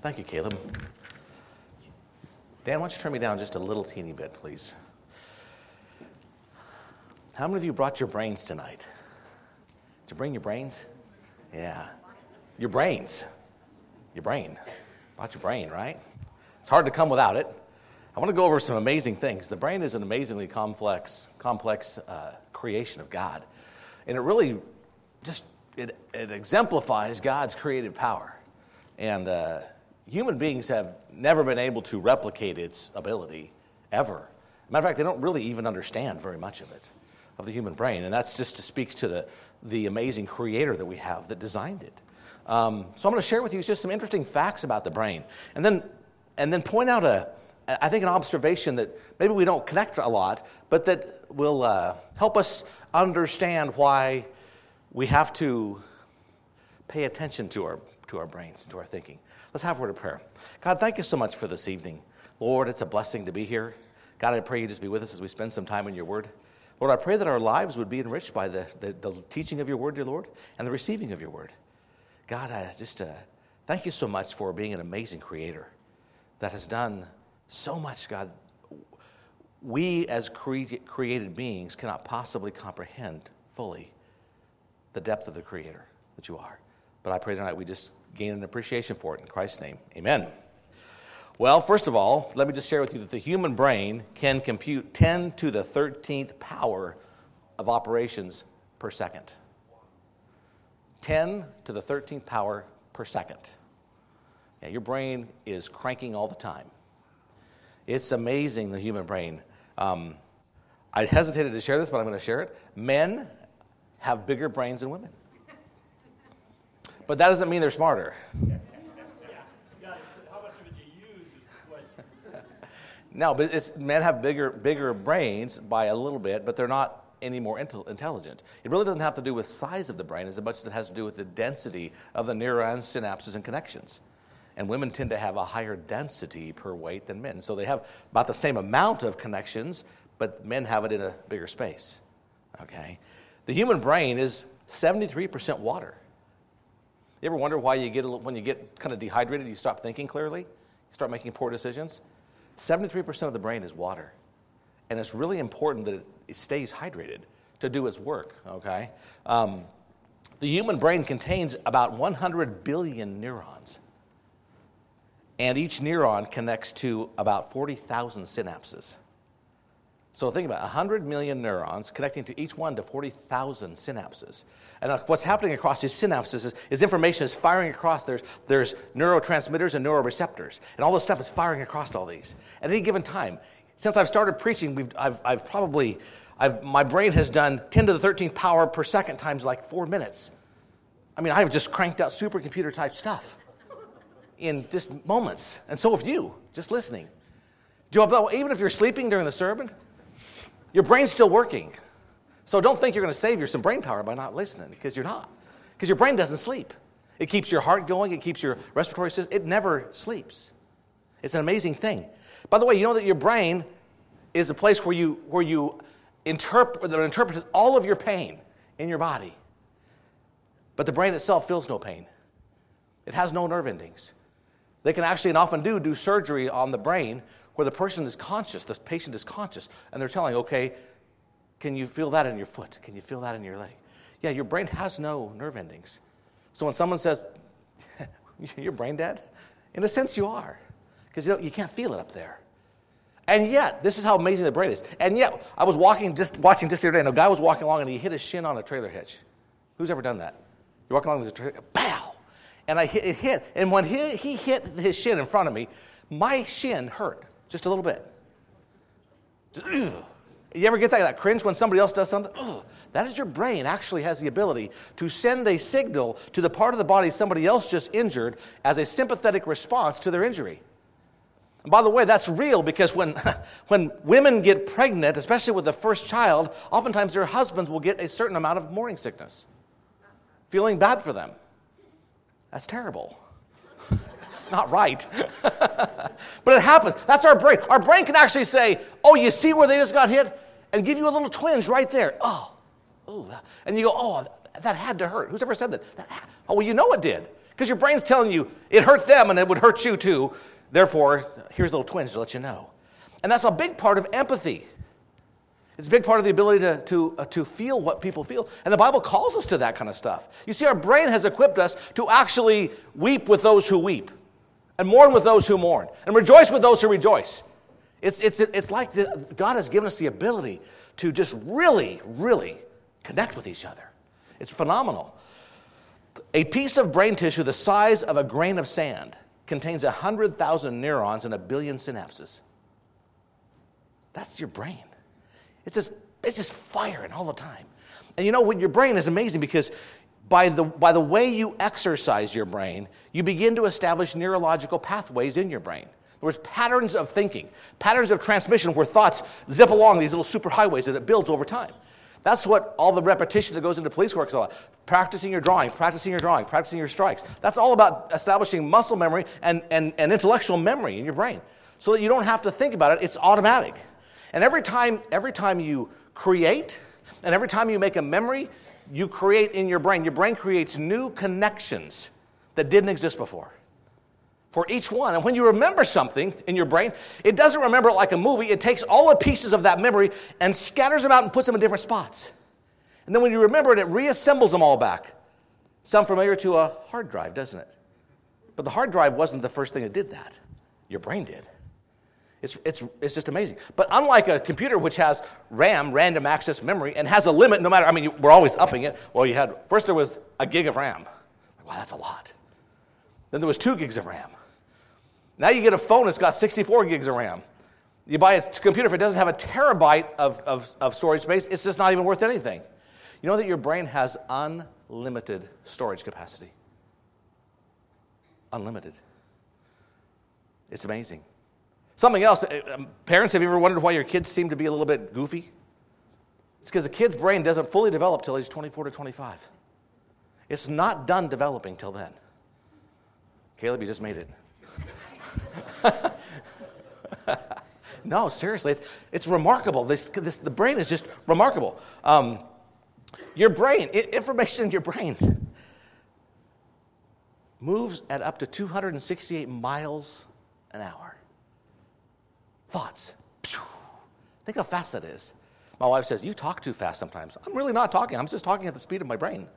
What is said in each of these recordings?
Thank you, Caleb. Dan, why don't you turn me down just a little teeny bit, please? How many of you brought your brains tonight? Did you bring your brains? Yeah. Your brains. Your brain. Brought your brain, right? It's hard to come without it. I want to go over some amazing things. The brain is an amazingly complex creation of God. And it really just, it exemplifies God's creative power. And human beings have never been able to replicate its ability, ever. Matter of fact, they don't really even understand very much of it, of the human brain. And that's just speaks to the amazing creator that we have that designed it. So I'm going to share with you just some interesting facts about the brain. And then point out I think an observation that maybe we don't connect a lot, but that will help us understand why we have to pay attention to our brains, to our thinking. Let's have a word of prayer. God, thank you so much for this evening. Lord, it's a blessing to be here. God, I pray you just be with us as we spend some time in your word. Lord, I pray that our lives would be enriched by the teaching of your word, dear Lord, and the receiving of your word. God, I just thank you so much for being an amazing creator that has done so much, God. We as created beings cannot possibly comprehend fully the depth of the creator that you are. But I pray tonight we just gain an appreciation for it in Christ's name. Amen. Well, first of all, let me just share with you that the human brain can compute 10 to the 13th power of operations per second. 10 to the 13th power per second. Yeah, your brain is cranking all the time. It's amazing, the human brain. I hesitated to share this, but I'm going to share it. Men have bigger brains than women. But that doesn't mean they're smarter. How much of it you use is the question. No, but men have bigger brains by a little bit, but they're not any more intelligent. It really doesn't have to do with size of the brain as much as it has to do with the density of the neurons, synapses, and connections. And women tend to have a higher density per weight than men. So they have about the same amount of connections, but men have it in a bigger space. Okay? The human brain is 73% water. You ever wonder why when you get kind of dehydrated, you stop thinking clearly? You start making poor decisions? 73% of the brain is water. And it's really important that it stays hydrated to do its work, okay? The human brain contains about 100 billion neurons. And each neuron connects to about 40,000 synapses. So think about it, 100 million neurons connecting to each one to 40,000 synapses. And what's happening across these synapses is information is firing across. There's neurotransmitters and neuroreceptors. And all this stuff is firing across all these. At any given time, since I've started preaching, my brain has done 10 to the 13th power per second times like 4 minutes. I mean, I've just cranked out supercomputer type stuff in just moments. And so have you, just listening. Even if you're sleeping during the sermon, your brain's still working. So don't think you're going to save some brain power by not listening, because you're not. Because your brain doesn't sleep. It keeps your heart going. It keeps your respiratory system. It never sleeps. It's an amazing thing. By the way, you know that your brain is a place where you interprets all of your pain in your body. But the brain itself feels no pain. It has no nerve endings. They can actually and often do surgery on the brain where the person is conscious, the patient is conscious, and they're telling, okay, can you feel that in your foot? Can you feel that in your leg? Yeah, your brain has no nerve endings. So when someone says, you're brain dead, in a sense you are, because you can't feel it up there. And yet, this is how amazing the brain is. And yet, I was watching just the other day, and a guy was walking along, and he hit his shin on a trailer hitch. Who's ever done that? You're walking along with a trailer, pow! And it hit. And when he hit his shin in front of me, my shin hurt just a little bit. Just, ugh. You ever get that cringe when somebody else does something? Ugh. That is your brain actually has the ability to send a signal to the part of the body somebody else just injured as a sympathetic response to their injury. And by the way, that's real because when women get pregnant, especially with the first child, oftentimes their husbands will get a certain amount of morning sickness, feeling bad for them. That's terrible. It's not right. But it happens. That's our brain. Our brain can actually say, oh, you see where they just got hit? And give you a little twinge right there. Oh. And you go, oh, that had to hurt. Who's ever said that? Oh, well, you know it did. Because your brain's telling you it hurt them and it would hurt you too. Therefore, here's a little twinge to let you know. And that's a big part of empathy. It's a big part of the ability to feel what people feel. And the Bible calls us to that kind of stuff. You see, our brain has equipped us to actually weep with those who weep, and mourn with those who mourn, and rejoice with those who rejoice. It's like God has given us the ability to just really, really connect with each other. It's phenomenal. A piece of brain tissue the size of a grain of sand contains 100,000 neurons and 1 billion synapses. That's your brain. It's just firing all the time. And you know what? Your brain is amazing because by the way you exercise your brain, you begin to establish neurological pathways in your brain. In other words, patterns of thinking, patterns of transmission where thoughts zip along these little superhighways that it builds over time. That's what all the repetition that goes into police work is all about. Practicing your drawing, practicing your drawing, practicing your strikes. That's all about establishing muscle memory and intellectual memory in your brain so that you don't have to think about it. It's automatic. And every time you create and every time you make a memory, you create in your brain creates new connections that didn't exist before for each one. And when you remember something in your brain, it doesn't remember it like a movie. It takes all the pieces of that memory and scatters them out and puts them in different spots. And then when you remember it, it reassembles them all back. Sound familiar to a hard drive, doesn't it? But the hard drive wasn't the first thing that did that. Your brain did. It's just amazing. But unlike a computer, which has RAM, random access memory, and has a limit no matter, we're always upping it. Well, first there was a gig of RAM. Wow, that's a lot. Then there was 2 gigs of RAM. Now you get a phone that's got 64 gigs of RAM. You buy a computer, if it doesn't have a terabyte of storage space, it's just not even worth anything. You know that your brain has unlimited storage capacity. Unlimited. It's amazing. Something else, parents, have you ever wondered why your kids seem to be a little bit goofy? It's because a kid's brain doesn't fully develop till he's 24 to 25. It's not done developing till then. Caleb, you just made it. No, seriously, it's remarkable. The brain is just remarkable. Your brain, information in your brain moves at up to 268 miles an hour. Thoughts. Think how fast that is. My wife says, you talk too fast sometimes. I'm really not talking. I'm just talking at the speed of my brain.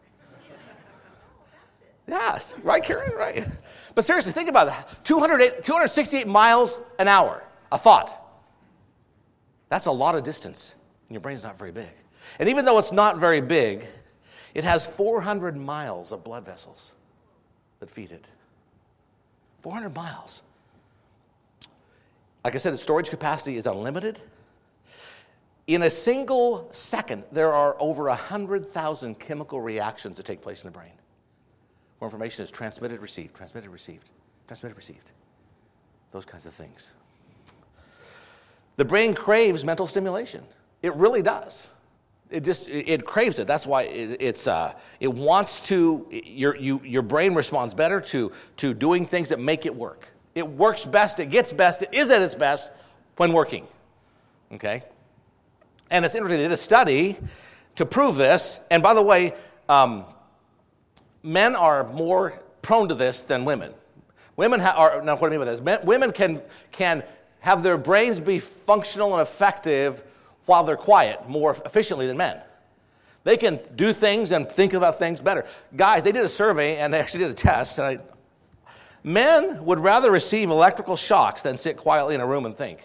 Yes, right, Karen? Right. But seriously, think about that. 268 miles an hour, a thought. That's a lot of distance, and your brain's not very big. And even though it's not very big, it has 400 miles of blood vessels that feed it. 400 miles. Like I said, its storage capacity is unlimited. In a single second, there are over 100,000 chemical reactions that take place in the brain, where information is transmitted, received, transmitted, received, transmitted, received. Those kinds of things. The brain craves mental stimulation. It really does. It craves it. That's why it wants to. Your brain responds better to doing things that make it work. It works best, it gets best, it is at its best when working, okay? And it's interesting, they did a study to prove this, and by the way, men are more prone to this than women. Women now what do I mean by this? Women can have their brains be functional and effective while they're quiet more efficiently than men. They can do things and think about things better. Guys, they did a survey, and they actually did a test, and men would rather receive electrical shocks than sit quietly in a room and think.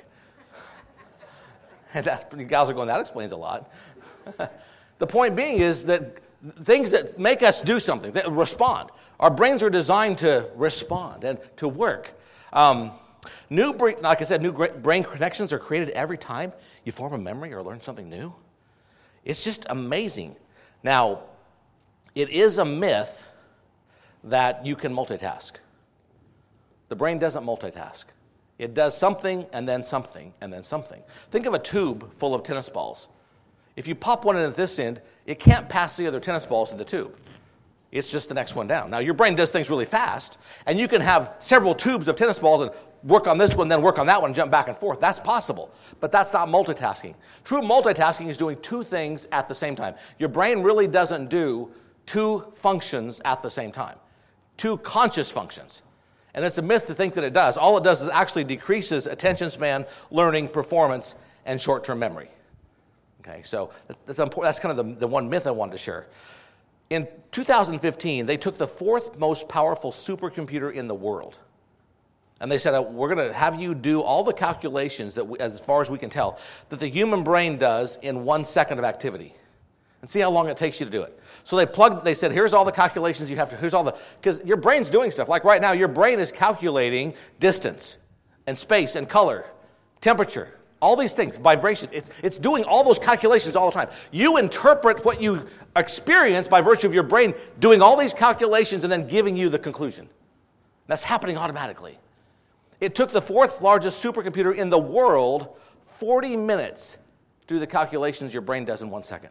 And you guys are going, that explains a lot. The point being is that things that make us do something, that respond. Our brains are designed to respond and to work. Like I said, new brain connections are created every time you form a memory or learn something new. It's just amazing. Now, it is a myth that you can multitask. The brain doesn't multitask. It does something and then something and then something. Think of a tube full of tennis balls. If you pop one in at this end, it can't pass the other tennis balls in the tube. It's just the next one down. Now, your brain does things really fast, and you can have several tubes of tennis balls and work on this one, then work on that one, and jump back and forth. That's possible, but that's not multitasking. True multitasking is doing 2 things at the same time. Your brain really doesn't do 2 functions at the same time. to conscious functions. And it's a myth to think that it does. All it does is actually decreases attention span, learning, performance, and short-term memory. Okay, so that's kind of the one myth I wanted to share. In 2015, they took the fourth most powerful supercomputer in the world. And they said, we're going to have you do all the calculations that, as far as we can tell, that the human brain does in 1 second of activity. And see how long it takes you to do it. So they said, here's all the calculations you have to, because your brain's doing stuff. Like right now, your brain is calculating distance and space and color, temperature, all these things, vibration. It's doing all those calculations all the time. You interpret what you experience by virtue of your brain doing all these calculations and then giving you the conclusion. That's happening automatically. It took the fourth largest supercomputer in the world 40 minutes to do the calculations your brain does in 1 second.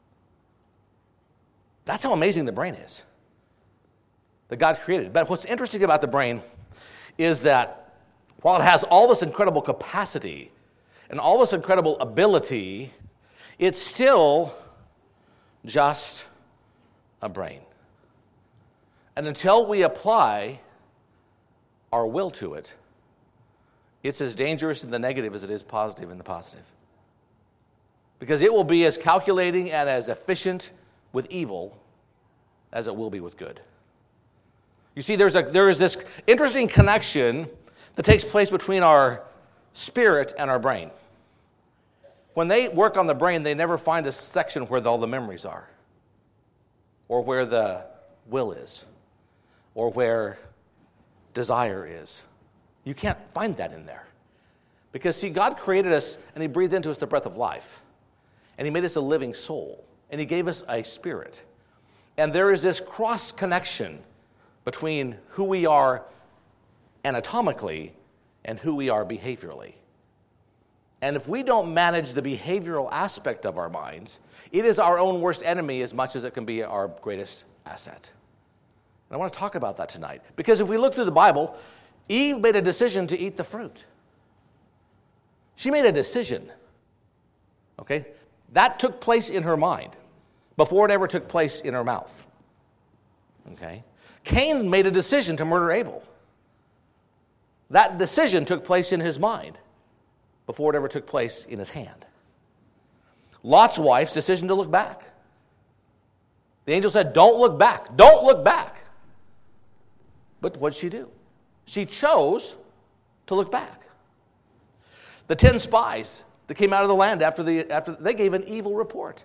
That's how amazing the brain is that God created. But what's interesting about the brain is that while it has all this incredible capacity and all this incredible ability, it's still just a brain. And until we apply our will to it, it's as dangerous in the negative as it is positive in the positive. Because it will be as calculating and as efficient with evil as it will be with good. You see, there is this interesting connection that takes place between our spirit and our brain. When they work on the brain, they never find a section where all the memories are, or where the will is, or where desire is. You can't find that in there. Because, see, God created us, and He breathed into us the breath of life. And He made us a living soul. And He gave us a spirit. And there is this cross-connection between who we are anatomically and who we are behaviorally. And if we don't manage the behavioral aspect of our minds, it is our own worst enemy as much as it can be our greatest asset. And I want to talk about that tonight. Because if we look through the Bible, Eve made a decision to eat the fruit. She made a decision. Okay? That took place in her mind before it ever took place in her mouth. Okay? Cain made a decision to murder Abel. That decision took place in his mind before it ever took place in his hand. Lot's wife's decision to look back. The angel said, don't look back. Don't look back. But what did she do? She chose to look back. The 10 spies that came out of the land after they gave an evil report.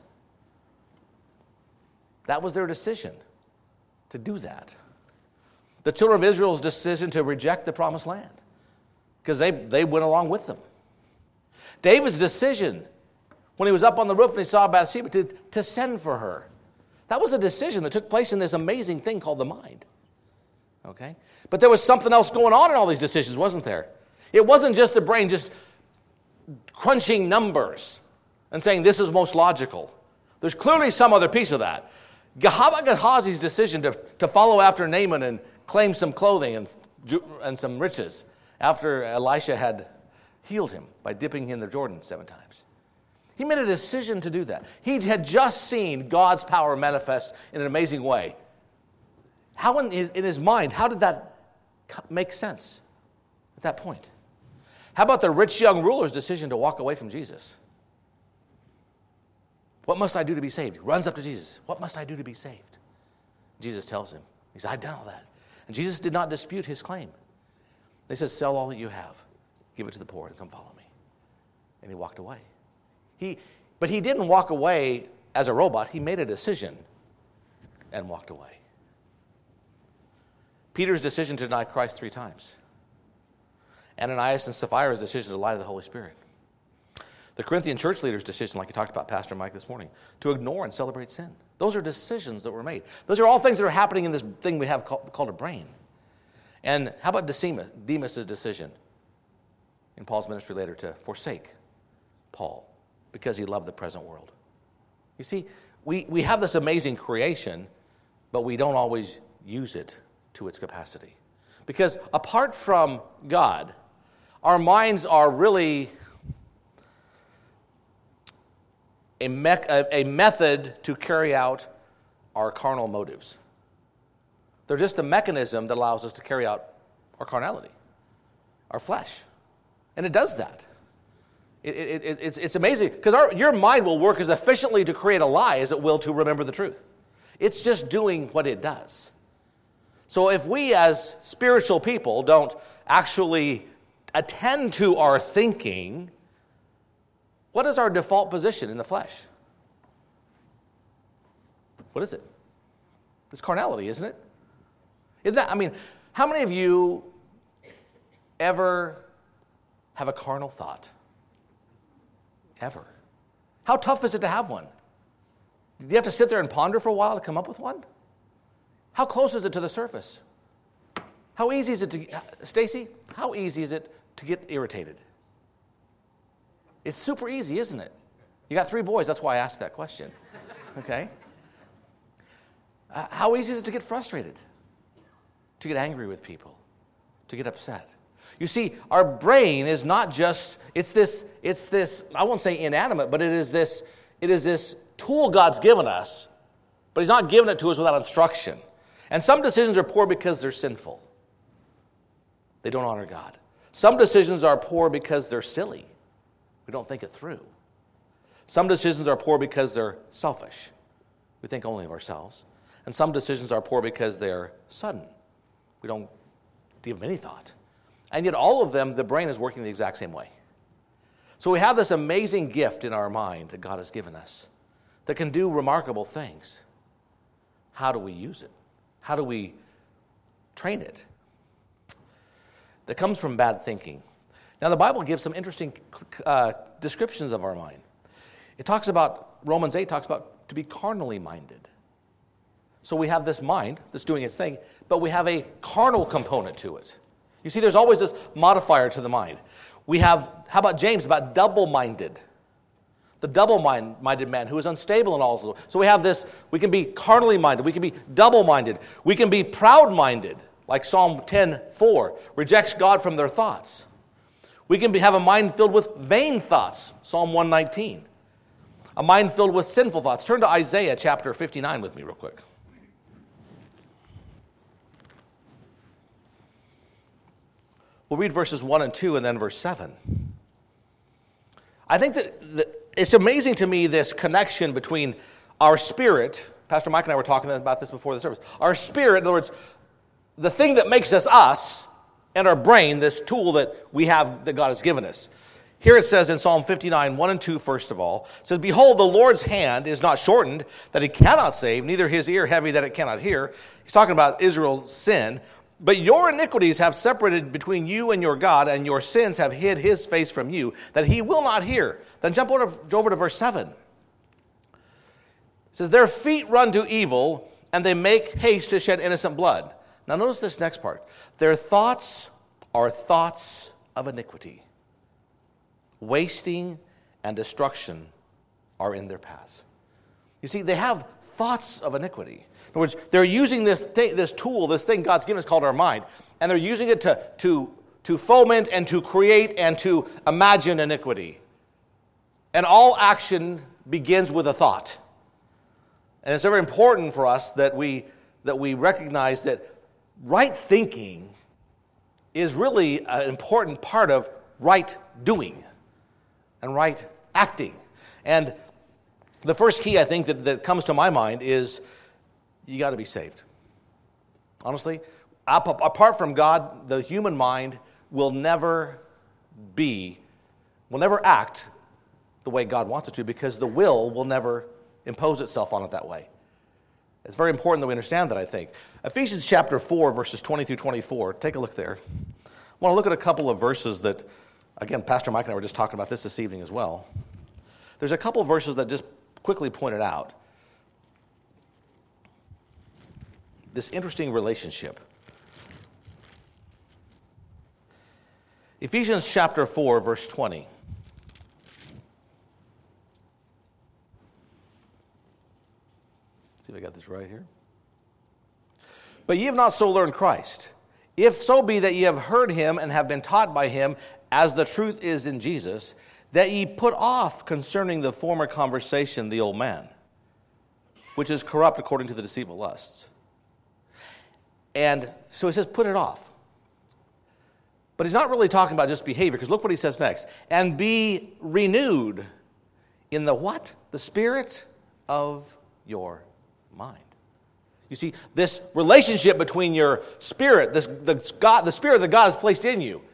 That was their decision to do that. The children of Israel's decision to reject the promised land because they went along with them. David's decision when he was up on the roof and he saw Bathsheba to send for her. That was a decision that took place in this amazing thing called the mind. Okay? But there was something else going on in all these decisions, wasn't there? It wasn't just the brain just crunching numbers and saying this is most logical. There's clearly some other piece of that. How about Gehazi's decision to follow after Naaman and claim some clothing and some riches after Elisha had healed him by dipping in the Jordan 7 times? He made a decision to do that. He had just seen God's power manifest in an amazing way. How in his mind, how did that make sense at that point? How about the rich young ruler's decision to walk away from Jesus? What must I do to be saved? He runs up to Jesus. What must I do to be saved? Jesus tells him. He said, I've done all that. And Jesus did not dispute his claim. They said, sell all that you have. Give it to the poor and come follow me. And he walked away. But he didn't walk away as a robot. He made a decision and walked away. Peter's decision to deny Christ 3 times. Ananias and Sapphira's decision to lie to the Holy Spirit. The Corinthian church leader's decision, like you talked about, Pastor Mike, this morning, to ignore and celebrate sin. Those are decisions that were made. Those are all things that are happening in this thing we have called a brain. And how about Demas' decision in Paul's ministry later to forsake Paul because he loved the present world? You see, we have this amazing creation, but we don't always use it to its capacity. Because apart from God, our minds are really a method to carry out our carnal motives. They're just the mechanism that allows us to carry out our carnality, our flesh. And it does that. It's amazing, because your mind will work as efficiently to create a lie as it will to remember the truth. It's just doing what it does. So if we as spiritual people don't actually attend to our thinking, what is our default position in the flesh? What is it? It's carnality, isn't it? Isn't that, I mean, how many of you ever have a carnal thought? Ever? How tough is it to have one? Do you have to sit there and ponder for a while to come up with one? How close is it to the surface? How easy is it to, Stacy, how easy is it to get irritated? It's super easy, isn't it? You got 3 boys, that's why I asked that question. Okay? How easy is it to get frustrated? To get angry with people? To get upset? You see, our brain is not just, it's this, I won't say inanimate, but it is this tool God's given us, but He's not given it to us without instruction. And some decisions are poor because they're sinful. They don't honor God. Some decisions are poor because they're silly. We don't think it through. Some decisions are poor because they're selfish. We think only of ourselves. And some decisions are poor because they're sudden. We don't give them any thought. And yet all of them, the brain is working the exact same way. So we have this amazing gift in our mind that God has given us that can do remarkable things. How do we use it? How do we train it? That comes from bad thinking. Now the Bible gives some interesting descriptions of our mind. It talks about, Romans 8 talks about to be carnally minded. So we have this mind that's doing its thing, but we have a carnal component to it. You see, there's always this modifier to the mind. We have, how about James, about double-minded? The double-minded man who is unstable in all. So we have this, we can be carnally minded, we can be double-minded, we can be proud-minded, like Psalm 10:4, rejects God from their thoughts. We can have a mind filled with vain thoughts, Psalm 119. A mind filled with sinful thoughts. Turn to Isaiah chapter 59 with me real quick. We'll read verses 1 and 2 and then verse 7. I think that it's amazing to me, this connection between our spirit. Pastor Mike and I were talking about this before the service. Our spirit, in other words, the thing that makes us us, and our brain, this tool that we have that God has given us. Here it says in Psalm 59, 1 and 2, first of all, it says, "Behold, the Lord's hand is not shortened, that He cannot save, neither His ear heavy, that it cannot hear." He's talking about Israel's sin. "But your iniquities have separated between you and your God, and your sins have hid His face from you, that He will not hear." Then jump over to verse 7. It says, "Their feet run to evil, and they make haste to shed innocent blood." Now notice this next part. "Their thoughts are thoughts of iniquity. Wasting and destruction are in their paths." You see, they have thoughts of iniquity. In other words, they're using this tool, this thing God's given us called our mind, and they're using it to foment and to create and to imagine iniquity. And all action begins with a thought. And it's very important for us that we recognize that right thinking is really an important part of right doing and right acting. And the first key, I think, that comes to my mind is you got to be saved. Honestly, apart from God, the human mind will never act the way God wants it to, because the will never impose itself on it that way. It's very important that we understand that, I think. Ephesians chapter 4, verses 20 through 24. Take a look there. I want to look at a couple of verses that, again, Pastor Mike and I were just talking about this evening as well. There's a couple of verses that just quickly pointed out this interesting relationship. Ephesians chapter 4, verse 20. See if I got this right here. "But ye have not so learned Christ, if so be that ye have heard Him and have been taught by Him, as the truth is in Jesus, that ye put off concerning the former conversation the old man, which is corrupt according to the deceitful lusts." And so he says, put it off. But he's not really talking about just behavior, because look what he says next. And be renewed in the what? The spirit of your mind. You see, this relationship between your spirit, the spirit that God has placed in you,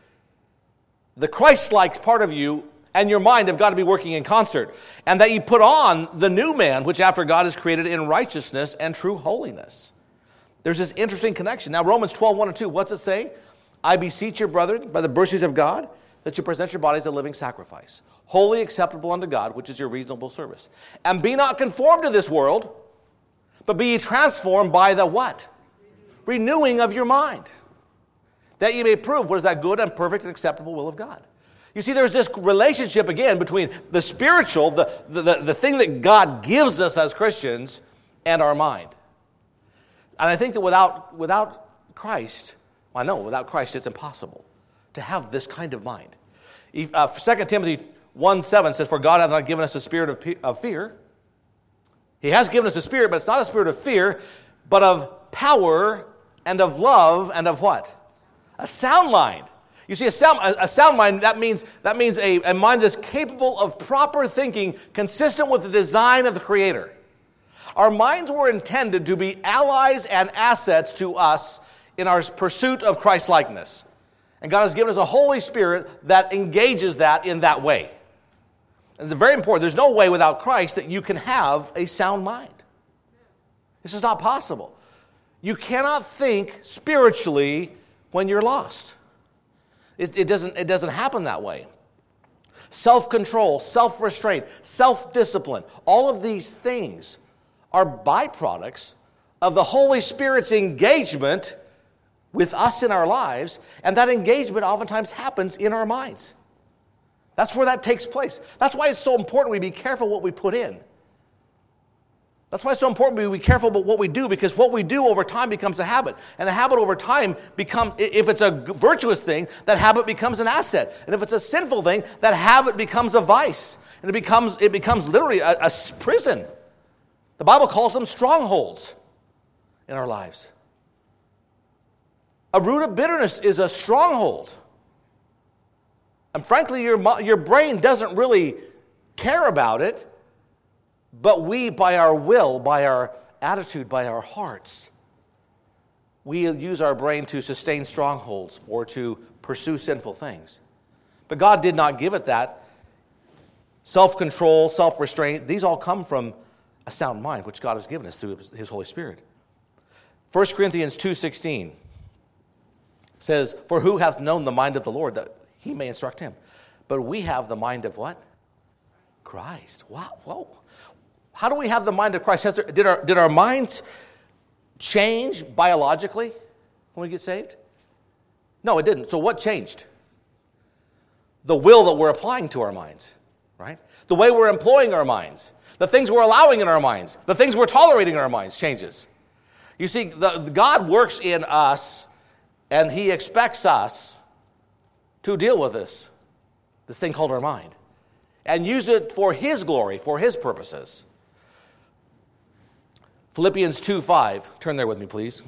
the Christ-like part of you and your mind have got to be working in concert. And that you put on the new man, which after God is created in righteousness and true holiness. There's this interesting connection. Now, Romans 12, 1 and 2, what's it say? I beseech your brethren, by the mercies of God, that you present your bodies a living sacrifice, wholly acceptable unto God, which is your reasonable service. And be not conformed to this world, but be ye transformed by the what? Renewing of your mind, that ye may prove what is that good and perfect and acceptable will of God. You see, there's this relationship again between the spiritual, the thing that God gives us as Christians, and our mind. And I think that without Christ, I know without Christ it's impossible to have this kind of mind. 2 Timothy 1:7 says, for God hath not given us a spirit of fear. He has given us a spirit, but it's not a spirit of fear, but of power and of love and of what? A sound mind. You see, a sound mind, that means a mind that's capable of proper thinking, consistent with the design of the Creator. Our minds were intended to be allies and assets to us in our pursuit of Christ-likeness. And God has given us a Holy Spirit that engages that in that way. And it's very important. There's no way without Christ that you can have a sound mind. This is not possible. You cannot think spiritually when you're lost. It doesn't happen that way. Self-control, self-restraint, self-discipline, all of these things are byproducts of the Holy Spirit's engagement with us in our lives, and that engagement oftentimes happens in our minds. That's where that takes place. That's why it's so important we be careful what we put in. That's why it's so important we be careful about what we do, because what we do over time becomes a habit. And a habit over time becomes, if it's a virtuous thing, that habit becomes an asset. And if it's a sinful thing, that habit becomes a vice. And it becomes literally a prison. The Bible calls them strongholds in our lives. A root of bitterness is a stronghold. And frankly, your brain doesn't really care about it, but we, by our will, by our attitude, by our hearts, we use our brain to sustain strongholds or to pursue sinful things. But God did not give it that. Self-control, self-restraint, these all come from a sound mind, which God has given us through His Holy Spirit. 1 Corinthians 2:16 says, for who hath known the mind of the Lord, that He may instruct him? But we have the mind of what? Christ. Wow. Whoa. How do we have the mind of Christ? Did our minds change biologically when we get saved? No, it didn't. So what changed? The will that we're applying to our minds, right? The way we're employing our minds, the things we're allowing in our minds, the things we're tolerating in our minds changes. You see, God works in us, and He expects us to deal with this thing called our mind, and use it for His glory, for His purposes. Philippians 2:5. Turn there with me, please.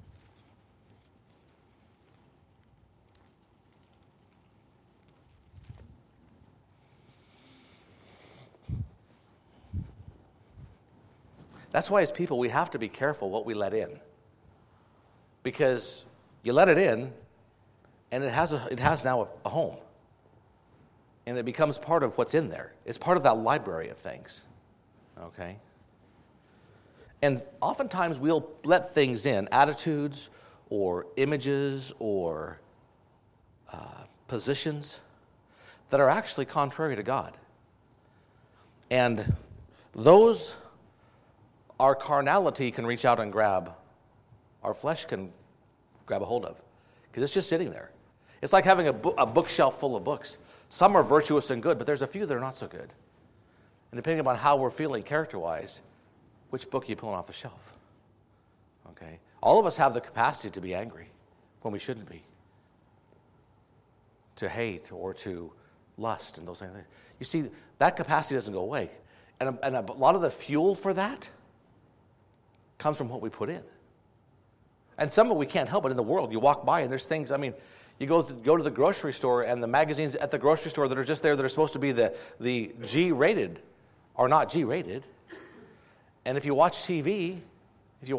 That's why as people we have to be careful what we let in. Because you let it in, and it has now a home. And it becomes part of what's in there. It's part of that library of things. Okay? And oftentimes we'll let things in, attitudes or images or positions that are actually contrary to God. And those, our carnality can reach out and grab, our flesh can grab a hold of, because it's just sitting there. It's like having a bookshelf full of books. Some are virtuous and good, but there's a few that are not so good. And depending upon how we're feeling character-wise, which book are you pulling off the shelf? Okay? All of us have the capacity to be angry when we shouldn't be, to hate or to lust and those things. You see, that capacity doesn't go away. And a lot of the fuel for that comes from what we put in. And some of it we can't help it in the world. You walk by and there's things, you go to the grocery store and the magazines at the grocery store that are just there that are supposed to be the G-rated are not G-rated. And if you watch TV, we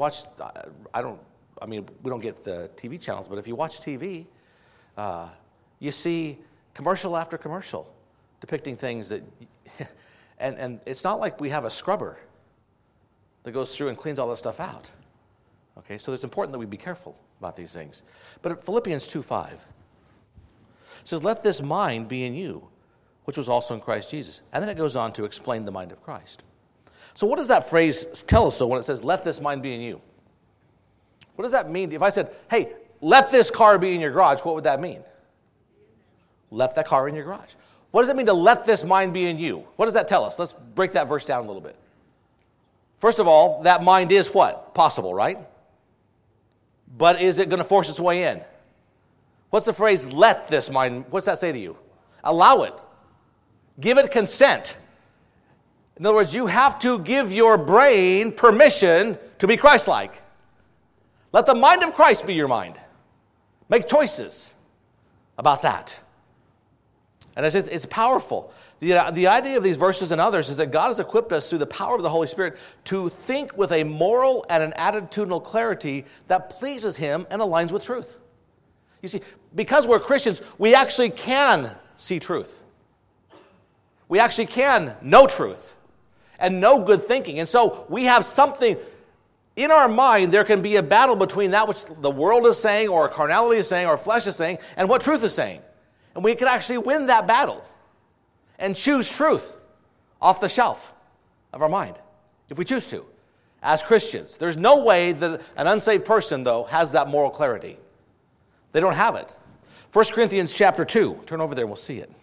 don't get the TV channels, but if you watch TV, you see commercial after commercial depicting things that, and it's not like we have a scrubber that goes through and cleans all this stuff out. Okay, so it's important that we be careful about these things. But Philippians 2:5 says, let this mind be in you, which was also in Christ Jesus. And then it goes on to explain the mind of Christ. So what does that phrase tell us, when it says, let this mind be in you? What does that mean? If I said, hey, let this car be in your garage, what would that mean? Let that car in your garage. What does it mean to let this mind be in you? What does that tell us? Let's break that verse down a little bit. First of all, that mind is what? Possible, right? But is it going to force its way in? What's the phrase, let this mind, what's that say to you? Allow it. Give it consent. In other words, you have to give your brain permission to be Christ-like. Let the mind of Christ be your mind. Make choices about that. And it's powerful. The idea of these verses and others is that God has equipped us through the power of the Holy Spirit to think with a moral and an attitudinal clarity that pleases Him and aligns with truth. You see, because we're Christians, we actually can see truth. We actually can know truth and know good thinking. And so we have something in our mind. There can be a battle between that which the world is saying or carnality is saying or flesh is saying and what truth is saying. And we can actually win that battle and choose truth off the shelf of our mind, if we choose to, as Christians. There's no way that an unsaved person, though, has that moral clarity. They don't have it. 1 Corinthians chapter 2. Turn over there and we'll see it.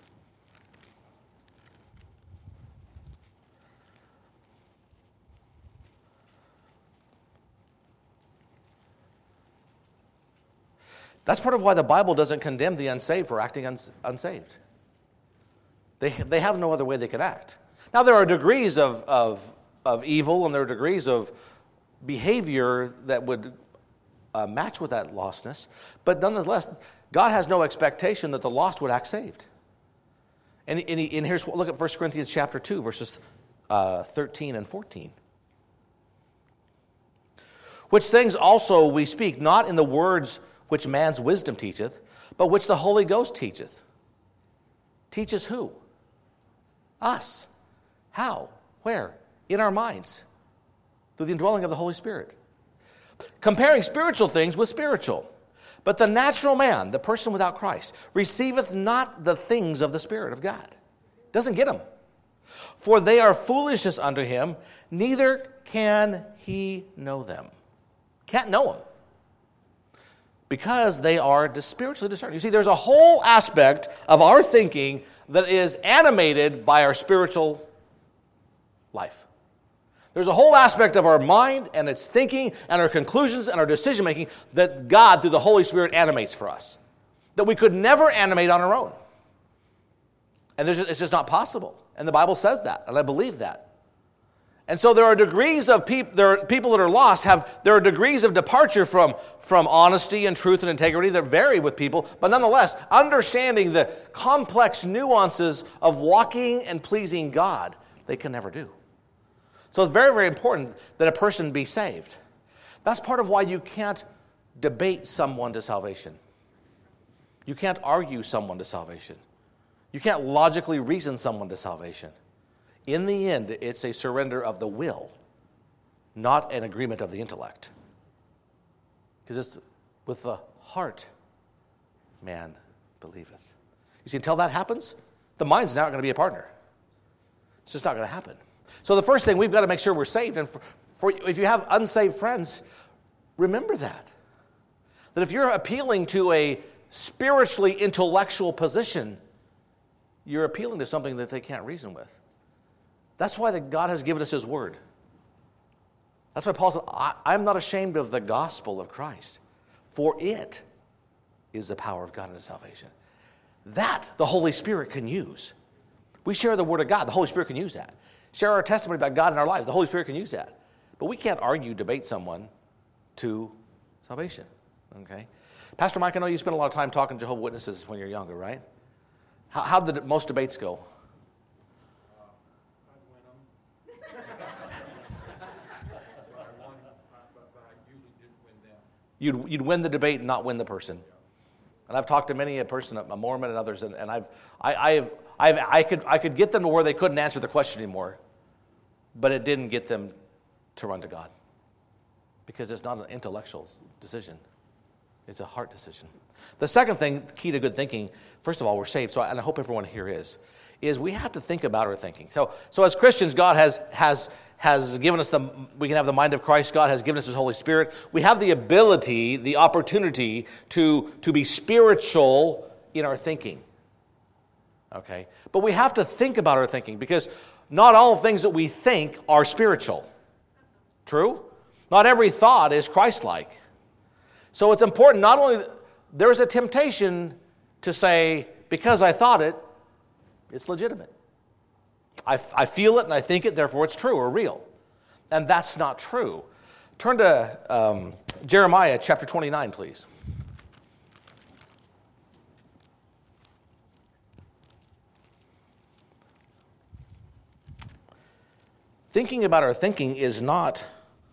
That's part of why the Bible doesn't condemn the unsaved for acting unsaved. They have no other way they could act. Now, there are degrees of evil and there are degrees of behavior that would match with that lostness. But nonetheless, God has no expectation that the lost would act saved. And here's, look at 1 Corinthians chapter 2, verses 13 and 14. Which things also we speak, not in the words which man's wisdom teacheth, but which the Holy Ghost teacheth. Teaches who? Us. How? Where? In our minds. Through the indwelling of the Holy Spirit. Comparing spiritual things with spiritual. But the natural man, the person without Christ, receiveth not the things of the Spirit of God. Doesn't get them. For they are foolishness unto him, neither can he know them. Can't know them. Because they are spiritually discerned. You see, there's a whole aspect of our thinking that is animated by our spiritual life. There's a whole aspect of our mind and its thinking and our conclusions and our decision-making that God, through the Holy Spirit, animates for us. That we could never animate on our own. And it's just not possible. And the Bible says that, and I believe that. And so there are degrees of people that are lost, there are degrees of departure from honesty and truth and integrity that vary with people, but nonetheless, understanding the complex nuances of walking and pleasing God, they can never do. So it's very, very important that a person be saved. That's part of why you can't debate someone to salvation. You can't argue someone to salvation. You can't logically reason someone to salvation. In the end, it's a surrender of the will, not an agreement of the intellect. Because it's with the heart man believeth. You see, until that happens, the mind's not going to be a partner. It's just not going to happen. So the first thing, we've got to make sure we're saved. And if you have unsaved friends, remember that. That if you're appealing to a spiritually intellectual position, you're appealing to something that they can't reason with. That's why God has given us His Word. That's why Paul said, I'm not ashamed of the gospel of Christ, for it is the power of God unto salvation. That the Holy Spirit can use. We share the Word of God. The Holy Spirit can use that. Share our testimony about God in our lives. The Holy Spirit can use that. But we can't argue, debate someone to Salvation. Okay? Pastor Mike, I know you spent a lot of time talking to Jehovah's Witnesses when you were younger, right? How did most debates go? I'd win them. But I usually didn't win them. You'd win the debate and not win the person. And I've talked to many a person, a Mormon and others, and I could get them to where they couldn't answer the question anymore, but it didn't get them to run to God, because it's not an intellectual decision. It's a heart decision. The second thing, key to good thinking, first of all, we're saved, and I hope everyone here is we have to think about our thinking. So as Christians, God has given us we can have the mind of Christ. God has given us His Holy Spirit. We have the ability, the opportunity to be spiritual in our thinking. Okay? But we have to think about our thinking, because not all things that we think are spiritual. True? Not every thought is Christ-like. So it's important, not only, there's a temptation to say, because I thought it, it's legitimate. I feel it and I think it, therefore it's true or real. And that's not true. Turn to Jeremiah chapter 29, please. Thinking about our thinking is not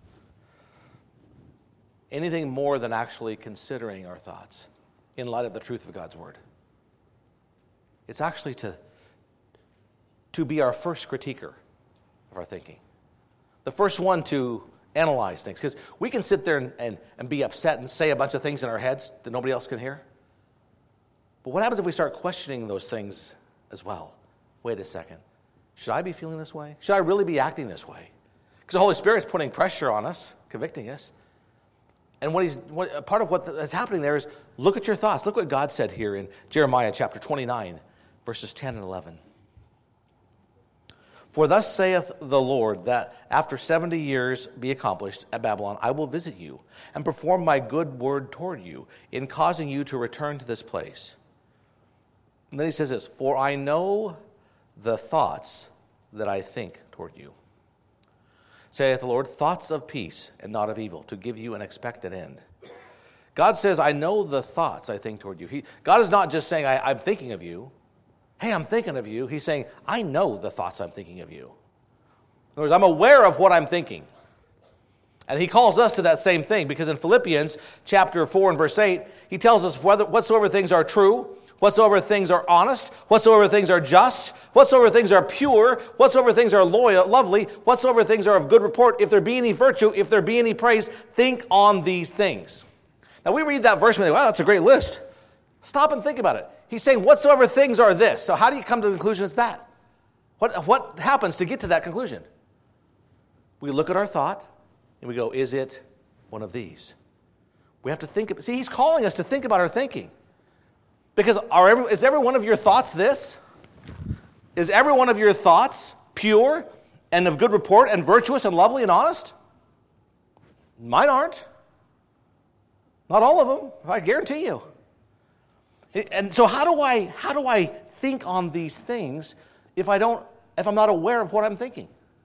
anything more than actually considering our thoughts in light of the truth of God's Word. It's actually to be our first critiquer of our thinking. The first one to analyze things. Because we can sit there and be upset and say a bunch of things in our heads that nobody else can hear. But what happens if we start questioning those things as well? Wait a second. Should I be feeling this way? Should I really be acting this way? Because the Holy Spirit's putting pressure on us, convicting us. And part of what is happening there is, look at your thoughts. Look what God said here in Jeremiah chapter 29, verses 10 and 11. For thus saith the Lord, that after 70 years be accomplished at Babylon, I will visit you and perform my good word toward you in causing you to return to this place. And then he says this, for I know the thoughts that I think toward you, saith the Lord, thoughts of peace and not of evil, to give you an expected end. God says, I know the thoughts I think toward you. God is not just saying, I'm thinking of you. Hey, I'm thinking of you. He's saying, I know the thoughts I'm thinking of you. In other words, I'm aware of what I'm thinking. And he calls us to that same thing, because in Philippians chapter 4 and verse 8, he tells us whatsoever things are true, whatsoever things are honest, whatsoever things are just, whatsoever things are pure, whatsoever things are loyal, lovely, whatsoever things are of good report, if there be any virtue, if there be any praise, think on these things. Now we read that verse and we think, wow, that's a great list. Stop and think about it. He's saying whatsoever things are this. So how do you come to the conclusion it's that? What happens to get to that conclusion? We look at our thought and we go, is it one of these? We have to think. See, he's calling us to think about our thinking. Because is every one of your thoughts this? Is every one of your thoughts pure and of good report and virtuous and lovely and honest? Mine aren't. Not all of them, I guarantee you. And so how do I think on these things if I'm not aware of what I'm thinking?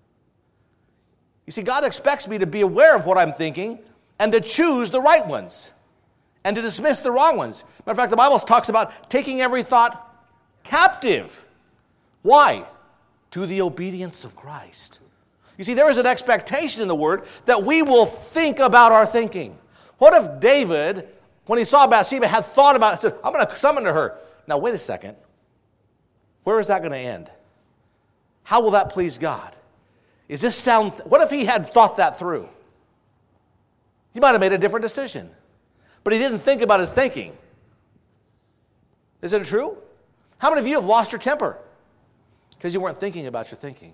You see, God expects me to be aware of what I'm thinking and to choose the right ones and to dismiss the wrong ones. Matter of fact, the Bible talks about taking every thought captive. Why? To the obedience of Christ. You see, there is an expectation in the Word that we will think about our thinking. What if David, when he saw Bathsheba, had thought about it, said, I'm going to summon to her. Now, wait a second. Where is that going to end? How will that please God? What if he had thought that through? He might have made a different decision. But he didn't think about his thinking. Isn't it true? How many of you have lost your temper? Because you weren't thinking about your thinking.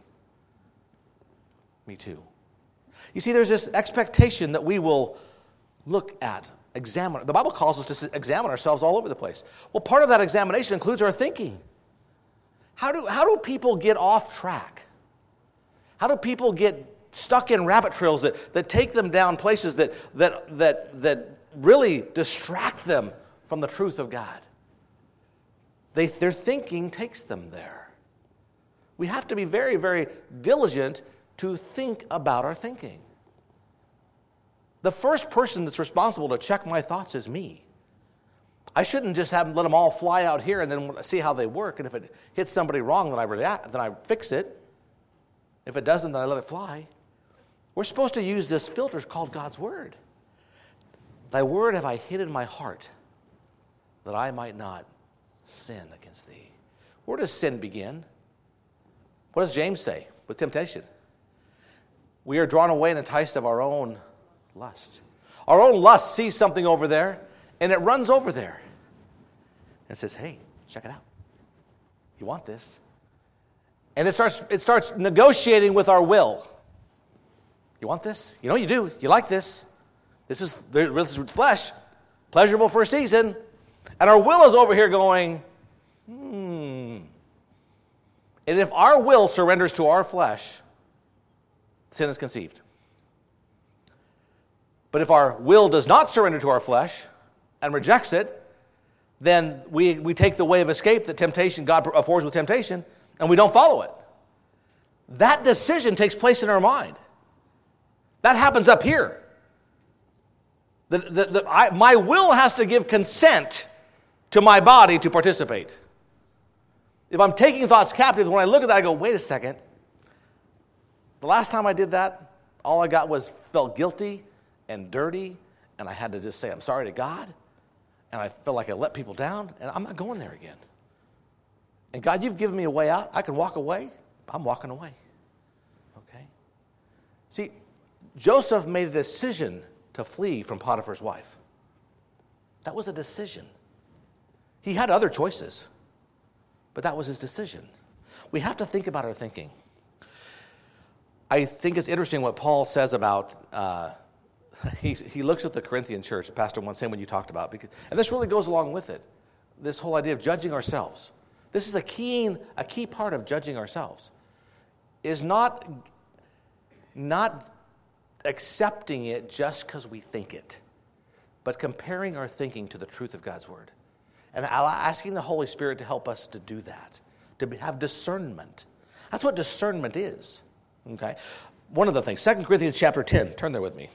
Me too. You see, there's this expectation that we will look at, examine. The Bible calls us to examine ourselves all over the place. Well, part of that examination includes our thinking. How do people get off track? How do people get stuck in rabbit trails that take them down places that really distract them from the truth of God? Their thinking takes them there. We have to be very, very diligent to think about our thinking. The first person that's responsible to check my thoughts is me. I shouldn't just let them all fly out here and then see how they work. And if it hits somebody wrong, then I fix it. If it doesn't, then I let it fly. We're supposed to use this filter called God's Word. Thy word have I hid in my heart, that I might not sin against thee. Where does sin begin? What does James say? With temptation. We are drawn away and enticed of our own lust. Our own lust sees something over there, and it runs over there and says, hey, check it out. You want this? And it starts negotiating with our will. You want this? You know you do. You like this. This is flesh, pleasurable for a season. And our will is over here going, And if our will surrenders to our flesh, sin is conceived. But if our will does not surrender to our flesh and rejects it, then we take the way of escape that temptation, God affords with temptation, and we don't follow it. That decision takes place in our mind. That happens up here. My will has to give consent to my body to participate. If I'm taking thoughts captive, when I look at that, I go, wait a second. The last time I did that, all I got was felt guilty and dirty, and I had to just say, I'm sorry to God, and I felt like I let people down, and I'm not going there again. And God, you've given me a way out. I can walk away. I'm walking away. Okay? See, Joseph made a decision to flee from Potiphar's wife. That was a decision. He had other choices, but that was his decision. We have to think about our thinking. I think it's interesting what Paul says about, he looks at the Corinthian church, Pastor one, same one you talked about, and this really goes along with it, this whole idea of judging ourselves. This is a key part of judging ourselves, is not accepting it just because we think it, but comparing our thinking to the truth of God's Word. And asking the Holy Spirit to help us to do that, to have discernment. That's what discernment is. Okay? One of the things, 2 Corinthians chapter 10, turn there with me.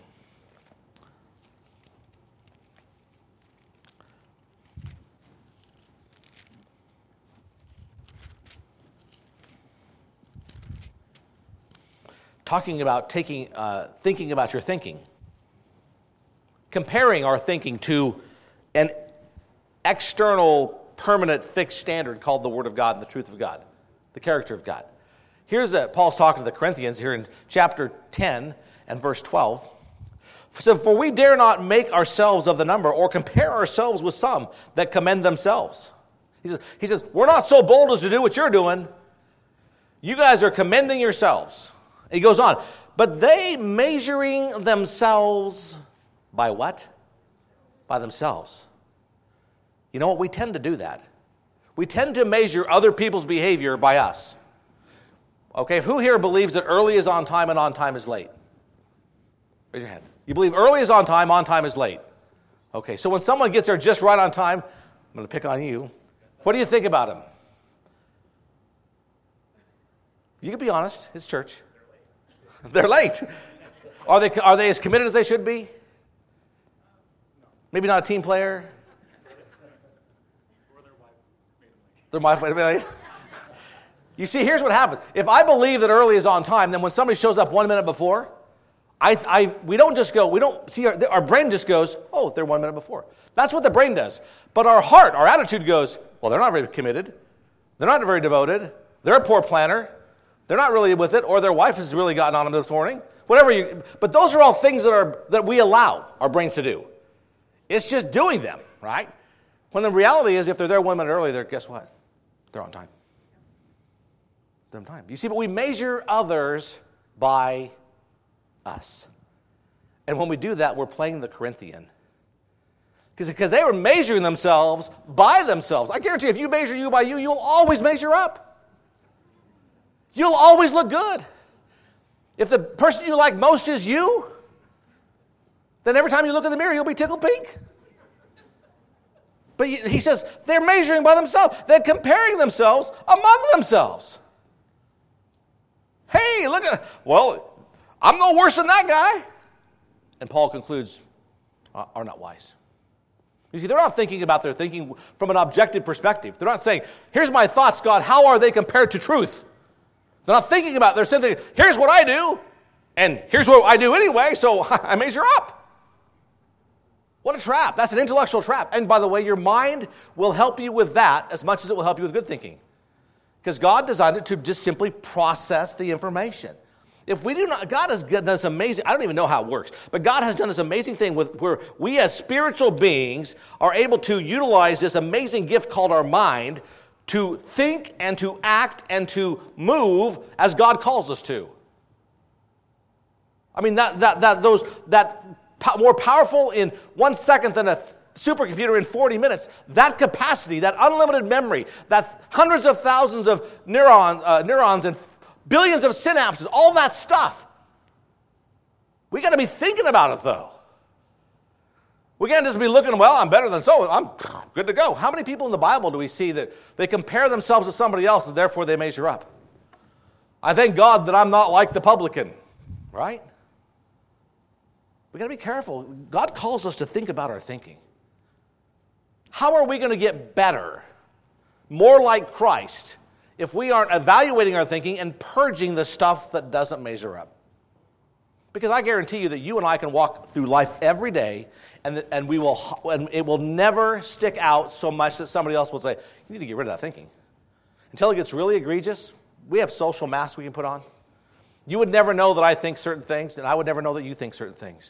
Talking about thinking about your thinking. Comparing our thinking to an external, permanent, fixed standard called the Word of God and the truth of God, the character of God. Here's Paul's talking to the Corinthians here in chapter 10 and verse 12. So, for we dare not make ourselves of the number or compare ourselves with some that commend themselves. He says, we're not so bold as to do what you're doing. You guys are commending yourselves. He goes on, but they measuring themselves by what? By themselves. You know what? We tend to do that. We tend to measure other people's behavior by us. Okay, who here believes that early is on time and on time is late? Raise your hand. You believe early is on time is late. Okay, so when someone gets there just right on time, I'm going to pick on you. What do you think about them? You can be honest. It's church. They're late. Are they as committed as they should be? Maybe not a team player. Their wife made them late. You see, here's what happens. If I believe that early is on time, then when somebody shows up 1 minute before, we don't just go, we don't see our brain just goes, oh, they're 1 minute before. That's what the brain does. But our heart, our attitude goes, well, they're not very committed. They're not very devoted. They're a poor planner. They're not really with it, or their wife has really gotten on them this morning. But those are all things that we allow our brains to do. It's just doing them, right? When the reality is, if they're there 1 minute early, guess what? They're on time. They're on time. You see, but we measure others by us. And when we do that, we're playing the Corinthian. Because they were measuring themselves by themselves. I guarantee if you measure you by you, you'll always measure up. You'll always look good. If the person you like most is you, then every time you look in the mirror, you'll be tickled pink. But he says they're measuring by themselves. They're comparing themselves among themselves. Hey, well, I'm no worse than that guy. And Paul concludes, are not wise. You see, they're not thinking about their thinking from an objective perspective. They're not saying, here's my thoughts, God, how are they compared to truth? They're not thinking about it. They're saying, here's what I do, and here's what I do anyway, so I measure up. What a trap. That's an intellectual trap. And by the way, your mind will help you with that as much as it will help you with good thinking. Because God designed it to just simply process the information. If we do not, God has done this amazing, I don't even know how it works, but God has done this amazing thing where we as spiritual beings are able to utilize this amazing gift called our mind to think and to act and to move as God calls us to. I mean, that more powerful in 1 second than a supercomputer in 40 minutes, that capacity, that unlimited memory, that hundreds of thousands of neurons and billions of synapses, all that stuff. We got to be thinking about it, though. We can't just be looking, well, I'm better than so, I'm good to go. How many people in the Bible do we see that they compare themselves to somebody else and therefore they measure up? I thank God that I'm not like the publican, right? We got to be careful. God calls us to think about our thinking. How are we going to get better, more like Christ, if we aren't evaluating our thinking and purging the stuff that doesn't measure up? Because I guarantee you that you and I can walk through life every day, and it will never stick out so much that somebody else will say, you need to get rid of that thinking. Until it gets really egregious, we have social masks we can put on. You would never know that I think certain things, and I would never know that you think certain things.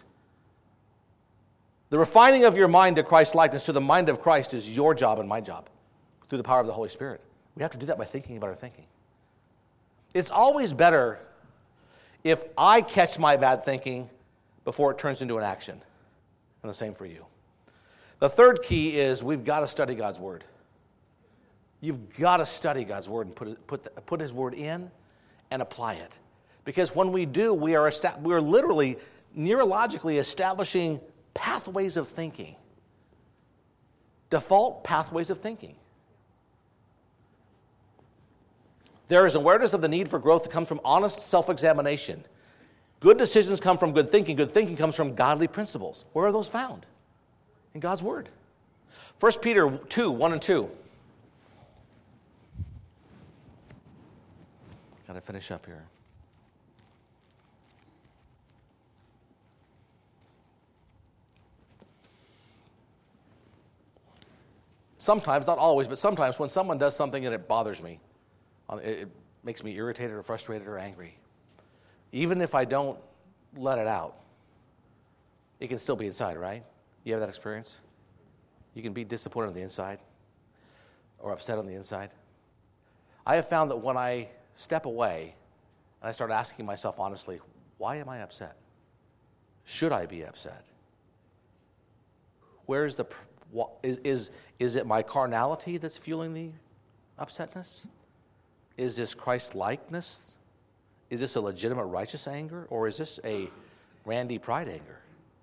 The refining of your mind to Christ's likeness, to the mind of Christ, is your job and my job through the power of the Holy Spirit. We have to do that by thinking about our thinking. It's always better if I catch my bad thinking before it turns into an action. And the same for you. The third key is we've got to study God's Word. You've got to study God's Word and put His Word in and apply it. Because when we do, we are literally neurologically establishing pathways of thinking. Default pathways of thinking. There is awareness of the need for growth that comes from honest self-examination. Good decisions come from good thinking. Good thinking comes from godly principles. Where are those found? In God's Word. 1 Peter 2, 1 and 2. Got to finish up here. Sometimes, not always, but sometimes when someone does something and it bothers me, it makes me irritated or frustrated or angry. Even if I don't let it out, it can still be inside, right? You have that experience? You can be disappointed on the inside or upset on the inside. I have found that when I step away and I start asking myself honestly, why am I upset? Should I be upset? Where is is it my carnality that's fueling the upsetness? Is this Christ-likeness? Is this a legitimate righteous anger? Or is this a Randy pride anger?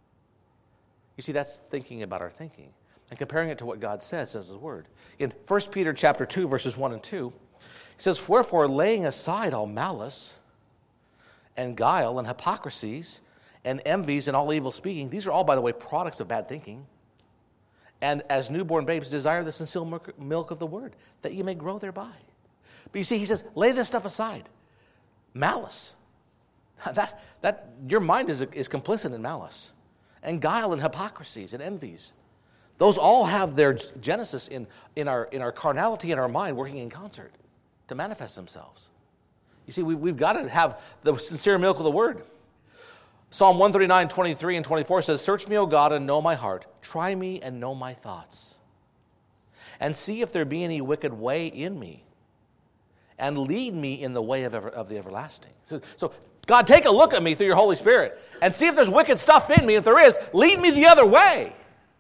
You see, that's thinking about our thinking and comparing it to what God says in His Word. In 1 Peter chapter 2, verses 1 and 2, He says, wherefore, laying aside all malice and guile and hypocrisies and envies and all evil speaking, these are all, by the way, products of bad thinking. And as newborn babes, desire the sincere milk of the Word, that you may grow thereby. But you see, he says, lay this stuff aside. Malice. That your mind is complicit in malice. And guile and hypocrisies and envies. Those all have their genesis in our carnality and our mind working in concert to manifest themselves. You see, we've got to have the sincere milk of the Word. Psalm 139, 23 and 24 says, search me, O God, and know my heart. Try me and know my thoughts. And see if there be any wicked way in me. And lead me in the way of the everlasting. So, God, take a look at me through your Holy Spirit. And see if there's wicked stuff in me. If there is, lead me the other way.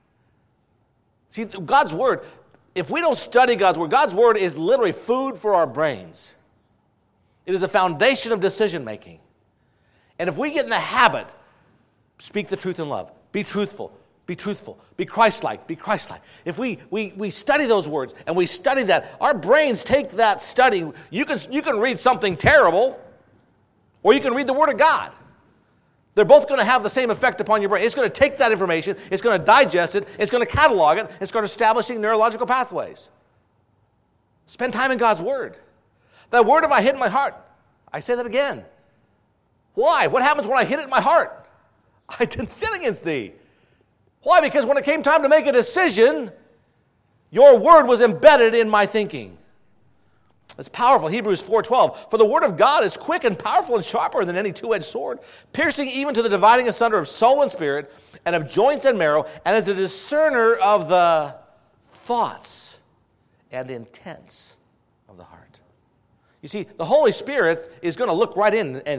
See, God's Word, if we don't study God's Word is literally food for our brains. It is a foundation of decision making. And if we get in the habit, speak the truth in love, be truthful, be Christ-like, be Christ-like. If we study those words and we study that, our brains take that study. You can read something terrible, or you can read the Word of God. They're both going to have the same effect upon your brain. It's going to take that information, it's going to digest it, it's going to catalog it, it's going to establishing neurological pathways. Spend time in God's Word. That Word have I hid in my heart. I say that again. Why? What happens when I hid it in my heart? I didn't sin against thee. Why? Because when it came time to make a decision, your Word was embedded in my thinking. It's powerful. Hebrews 4:12. For the word of God is quick and powerful and sharper than any two-edged sword, piercing even to the dividing asunder of soul and spirit, and of joints and marrow, and is a discerner of the thoughts and intents of the heart. You see, the Holy Spirit is going to look right in, and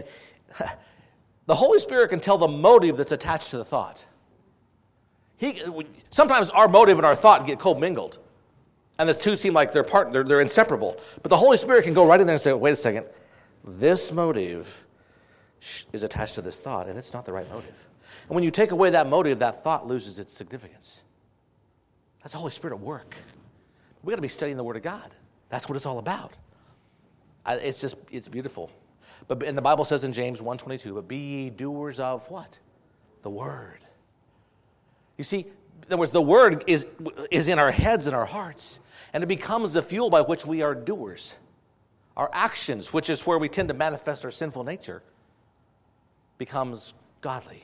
the Holy Spirit can tell the motive that's attached to the thought. Sometimes our motive and our thought get commingled. And the two seem like they're inseparable. But the Holy Spirit can go right in there and say, wait a second, this motive is attached to this thought, and it's not the right motive. And when you take away that motive, that thought loses its significance. That's the Holy Spirit at work. We've got to be studying the Word of God. That's what it's all about. It's beautiful. And the Bible says in James 1:22, but be ye doers of what? The Word. You see, in other words, the Word is in our heads and our hearts, and it becomes the fuel by which we are doers. Our actions, which is where we tend to manifest our sinful nature, becomes godly.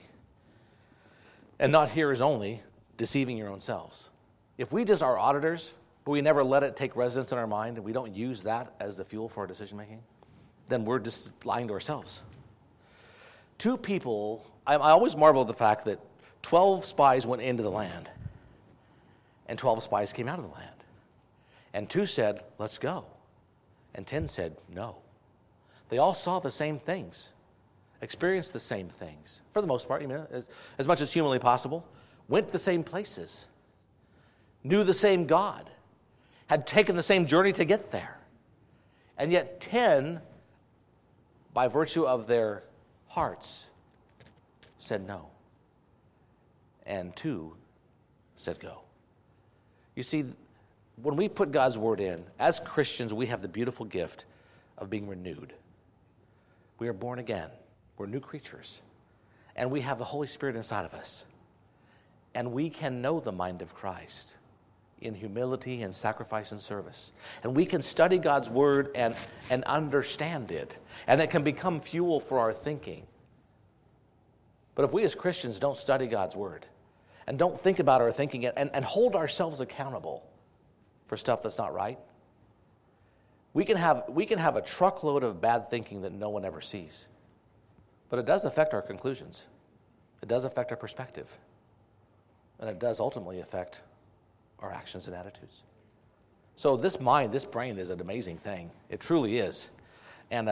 And not hearers only, deceiving your own selves. If we just are auditors, but we never let it take residence in our mind, and we don't use that as the fuel for our decision-making, then we're just lying to ourselves. Two people, I always marvel at the fact that 12 spies went into the land, and 12 spies came out of the land. And 2 said, let's go. And 10 said, no. They all saw the same things, experienced the same things, for the most part, as much as humanly possible, went to the same places, knew the same God, had taken the same journey to get there. And yet 10, by virtue of their hearts, said no. And 2 said go. You see, when we put God's Word in, as Christians, we have the beautiful gift of being renewed. We are born again. We're new creatures. And we have the Holy Spirit inside of us. And we can know the mind of Christ in humility and sacrifice and service. And we can study God's Word and understand it. And it can become fuel for our thinking. But if we as Christians don't study God's Word and don't think about our thinking and hold ourselves accountable for stuff that's not right, we can have a truckload of bad thinking that no one ever sees. But it does affect our conclusions. It does affect our perspective. And it does ultimately affect our actions and attitudes. So this brain is an amazing thing. It truly is. And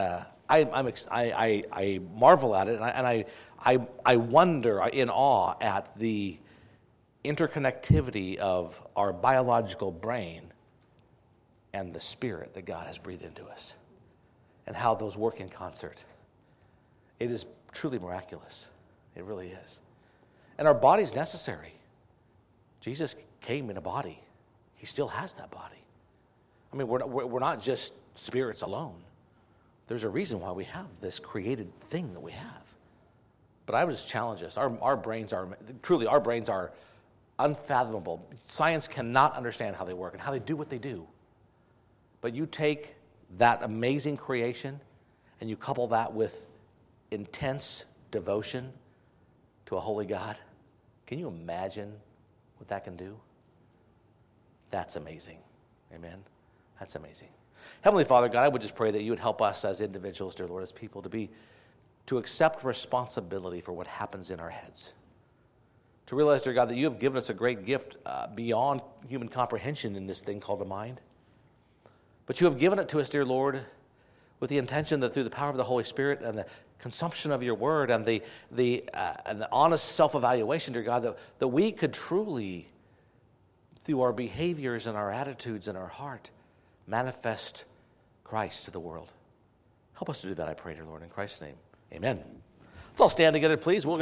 I marvel at it, and I wonder in awe at the interconnectivity of our biological brain and the spirit that God has breathed into us, and how those work in concert. It is truly miraculous. It really is. And our body's necessary. Jesus came in a body. He still has that body. I mean, we're not just spirits alone. There's a reason why we have this created thing that we have. But I would just challenge us. Our brains are unfathomable. Science cannot understand how they work and how they do what they do. But you take that amazing creation and you couple that with intense devotion to a holy God. Can you imagine what that can do? That's amazing. Amen? That's amazing. Heavenly Father, God, I would just pray that you would help us as individuals, dear Lord, as people to accept responsibility for what happens in our heads. To realize, dear God, that you have given us a great gift beyond human comprehension in this thing called a mind. But you have given it to us, dear Lord, with the intention that through the power of the Holy Spirit and the consumption of your word and the honest self-evaluation, dear God, that we could truly, through our behaviors and our attitudes and our heart, manifest Christ to the world. Help us to do that, I pray, dear Lord, in Christ's name. Amen. Let's all stand together, please.